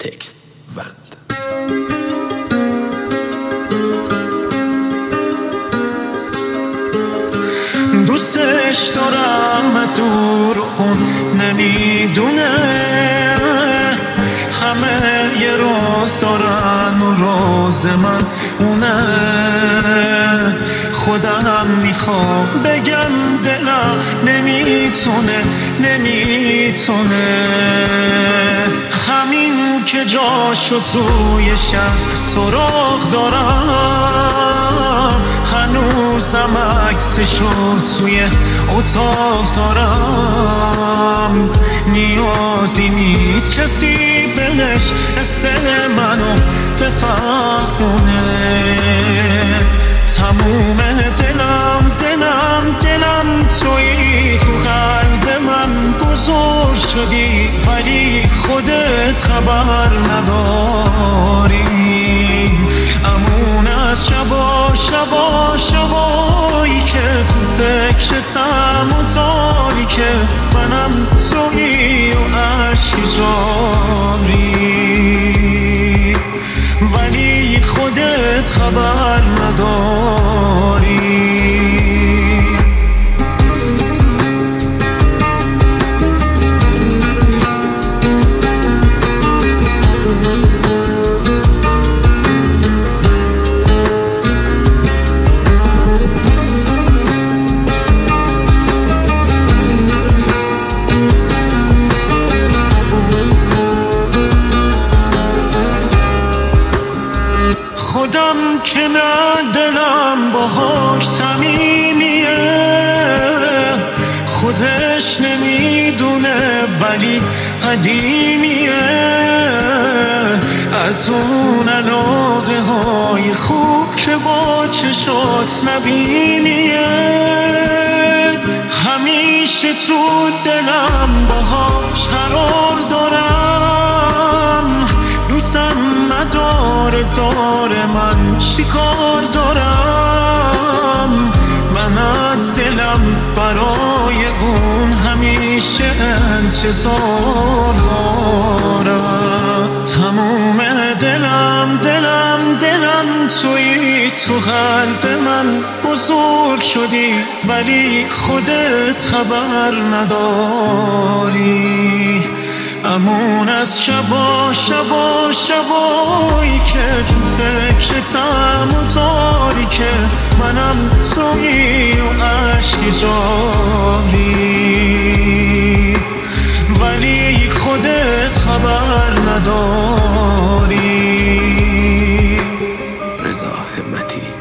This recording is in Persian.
تکست وند. دوستش دارم دور اون نمیدونه، همه یه راز دارن و راز من اونه. خودم میخوام بگم دلم نمیتونه همین که جاشو توی شهر سراغ دارم، هنوزم عکسشو توی اتاق دارم. نیازی نیست کسی بهش حس منو بفهمونه. تموم دلم تویی، تو قلب من بزرگ شدی ولی خودت خبر نداری. امون از شبایی که تو فکرتم و تاریکه، منم تویی و عشقی جاری ولی خودت خبر نداری. خودم که نه دلم باهاش صمیمیه، خودش نمیدونه ولی قدیمیه. از اون علاقه های خوب که با چشات نبینیه، همیشه تو دلم باهاش قرار دارم. دوستم نداره من چیکار دارم؟ من از دلم برای اون همیشه انتظار دارم. تموم دلم تویی، تو قلب من بزرگ شدی ولی خودت خبر نداری. امون از شبایی که تو فکرتم و تاریکه، منم تویی و عشقی جاری ولی خودت خبر نداری. رضا همتی.